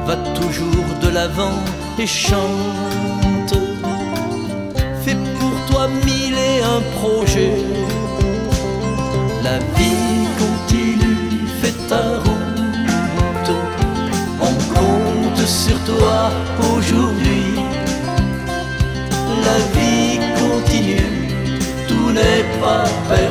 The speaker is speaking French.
va toujours de l'avant et chante. Fais pour toi mille et un projets. La vie continue, fais ta route. On compte sur toi aujourd'hui. La vie continue, tout n'est pas perdu.